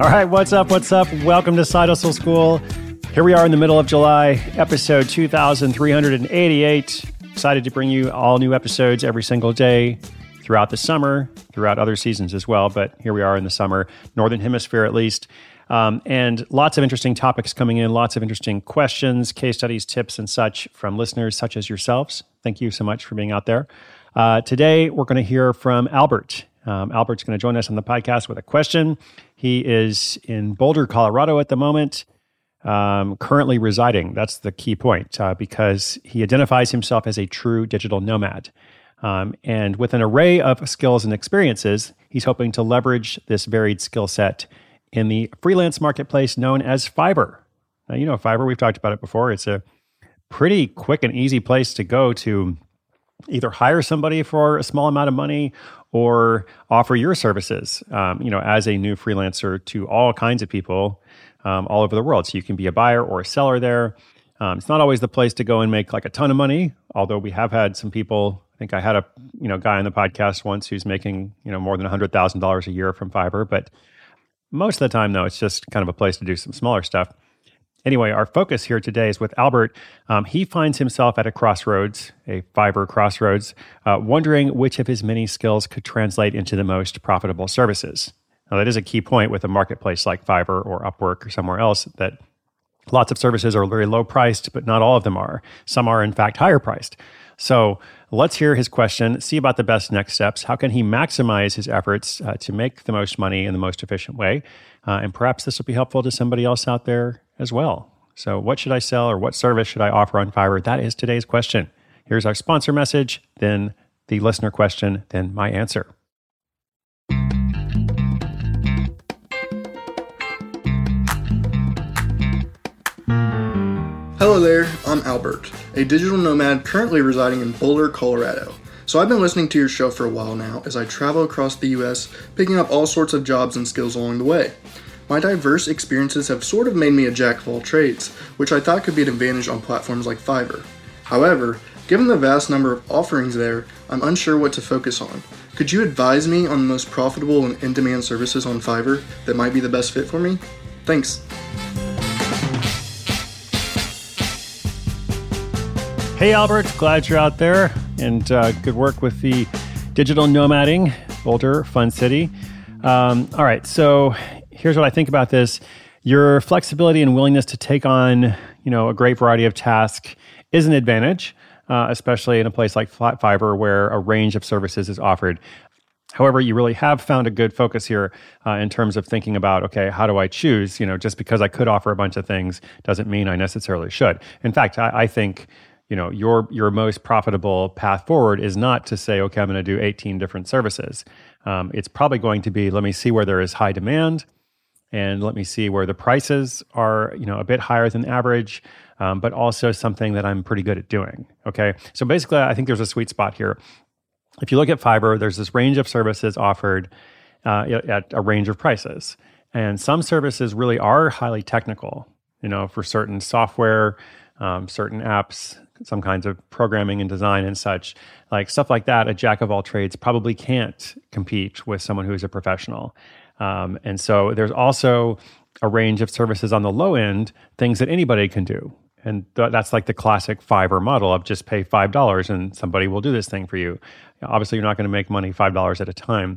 All right, what's up? What's up? Welcome to Side Hustle School. Here we are in the middle of July, episode 2388. Excited to bring you all new episodes every single day throughout the summer, throughout other seasons as well. But here we are in the summer, Northern Hemisphere at least. And lots of interesting topics coming in, lots of interesting questions, case studies, tips, and such from listeners such as yourselves. Thank you so much for being out there. Today, we're going to hear from Albert. Albert's going to join us on the podcast with a question. He is in Boulder, Colorado at the moment, currently residing. That's the key point because he identifies himself as a true digital nomad. And with an array of skills and experiences, he's hoping to leverage this varied skill set in the freelance marketplace known as Fiverr. Now, you know Fiverr, we've talked about it before. It's a pretty quick and easy place to go to either hire somebody for a small amount of money or offer your services, as a new freelancer to all kinds of people all over the world. So you can be a buyer or a seller there. It's not always the place to go and make like a ton of money, although we have had some people. I think I had a guy on the podcast once who's making more than $100,000 a year from Fiverr. But most of the time, though, it's just kind of a place to do some smaller stuff. Anyway, our focus here today is with Albert. He finds himself at a crossroads, a Fiverr crossroads, wondering which of his many skills could translate into the most profitable services. Now, that is a key point with a marketplace like Fiverr or Upwork or somewhere else, that lots of services are very low priced, but not all of them are. Some are, in fact, higher priced. So let's hear his question, see about the best next steps. How can he maximize his efforts to make the most money in the most efficient way? And perhaps this will be helpful to somebody else out there as well. So what should I sell or what service should I offer on Fiverr? That is today's question. Here's our sponsor message, then the listener question, then my answer. Hello there, I'm Albert, a digital nomad currently residing in Boulder, Colorado. So I've been listening to your show for a while now as I travel across the US, picking up all sorts of jobs and skills along the way. My diverse experiences have sort of made me a jack of all trades, which I thought could be an advantage on platforms like Fiverr. However, given the vast number of offerings there, I'm unsure what to focus on. Could you advise me on the most profitable and in-demand services on Fiverr that might be the best fit for me? Thanks. Hey, Albert, glad you're out there, and good work with the digital nomading, Boulder, fun city. All right, so here's what I think about this. Your flexibility and willingness to take on, a great variety of tasks is an advantage, especially in a place like Fiverr where a range of services is offered. However, you really have found a good focus here in terms of thinking about, okay, how do I choose? Just because I could offer a bunch of things doesn't mean I necessarily should. In fact, I think your most profitable path forward is not to say, okay, I'm going to do 18 different services. It's probably going to be, let me see where there is high demand, and let me see where the prices are, a bit higher than average, but also something that I'm pretty good at doing. Okay, so basically, I think there's a sweet spot here. If you look at Fiverr, there's this range of services offered at a range of prices, and some services really are highly technical. For certain software, certain apps, some kinds of programming and design and such, like stuff like that, a jack of all trades probably can't compete with someone who's a professional. And so there's also a range of services on the low end, things that anybody can do. And that's like the classic Fiverr model of just pay $5 and somebody will do this thing for you. Obviously, you're not going to make money $5 at a time,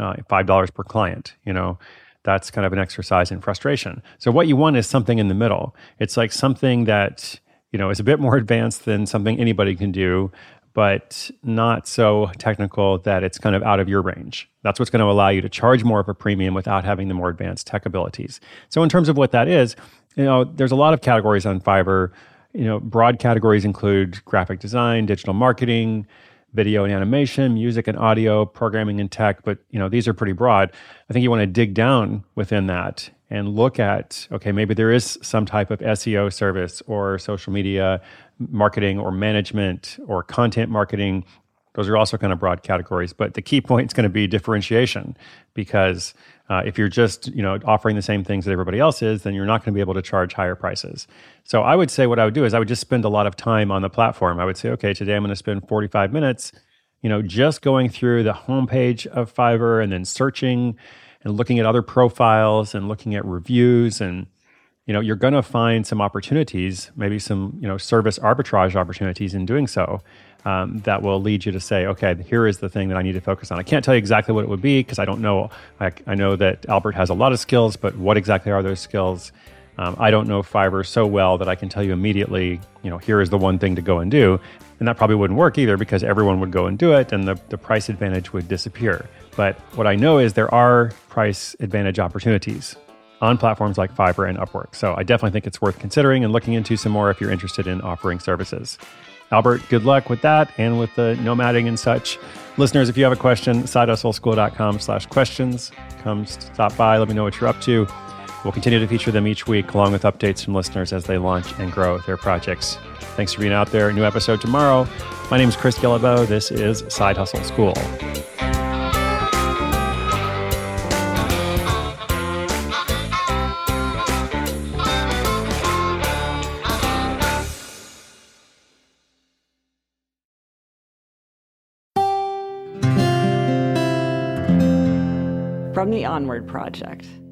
$5 per client, That's kind of an exercise in frustration. So what you want is something in the middle. It's like something that is a bit more advanced than something anybody can do, but not so technical that it's kind of out of your range. That's what's going to allow you to charge more of a premium without having the more advanced tech abilities. So in terms of what that is, there's a lot of categories on Fiverr. Broad categories include graphic design, digital marketing, video and animation, music and audio, programming and tech, but these are pretty broad. I think you want to dig down within that and look at, okay, maybe there is some type of SEO service or social media marketing or management or content marketing. Those are also kind of broad categories, but the key point is going to be differentiation, because if you're just offering the same things that everybody else is, then you're not going to be able to charge higher prices. So I would say what I would do is I would just spend a lot of time on the platform. I would say, okay, today I'm going to spend 45 minutes, just going through the homepage of Fiverr and then searching and looking at other profiles and looking at reviews, and you're going to find some opportunities, maybe some service arbitrage opportunities in doing so, that will lead you to say, okay, here is the thing that I need to focus on. I can't tell you exactly what it would be because I don't know. I know that Albert has a lot of skills, but what exactly are those skills? I don't know Fiverr so well that I can tell you immediately, here is the one thing to go and do. And that probably wouldn't work either because everyone would go and do it and the price advantage would disappear. But what I know is there are price advantage opportunities on platforms like Fiverr and Upwork. So I definitely think it's worth considering and looking into some more if you're interested in offering services. Albert, good luck with that and with the nomading and such. Listeners, if you have a question, sidehustleschool.com/questions. Come stop by. Let me know what you're up to. We'll continue to feature them each week along with updates from listeners as they launch and grow their projects. Thanks for being out there. New episode tomorrow. My name is Chris Guillebeau. This is Side Hustle School. From the Onward Project.